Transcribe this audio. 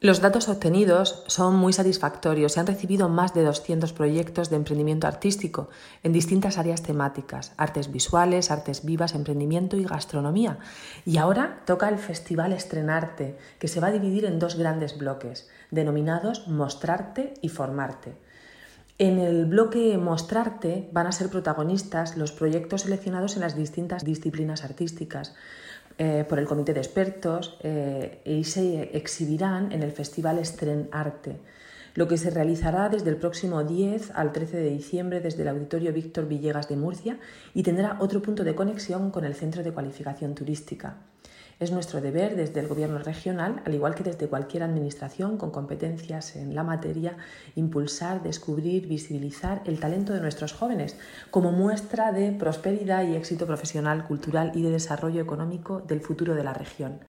Los datos obtenidos son muy satisfactorios. Se han recibido más de 200 proyectos de emprendimiento artístico en distintas áreas temáticas: artes visuales, artes vivas, emprendimiento y gastronomía. Y ahora toca el Festival Estrenarte, que se va a dividir en dos grandes bloques, denominados Mostrarte y Formarte. En el bloque Mostrarte van a ser protagonistas los proyectos seleccionados en las distintas disciplinas artísticas por el comité de expertos y se exhibirán en el Festival Estrenarte, lo que se realizará desde el próximo 10 al 13 de diciembre desde el Auditorio Víctor Villegas de Murcia y tendrá otro punto de conexión con el Centro de Cualificación Turística. Es nuestro deber desde el Gobierno regional, al igual que desde cualquier administración con competencias en la materia, impulsar, descubrir, visibilizar el talento de nuestros jóvenes como muestra de prosperidad y éxito profesional, cultural y de desarrollo económico del futuro de la región.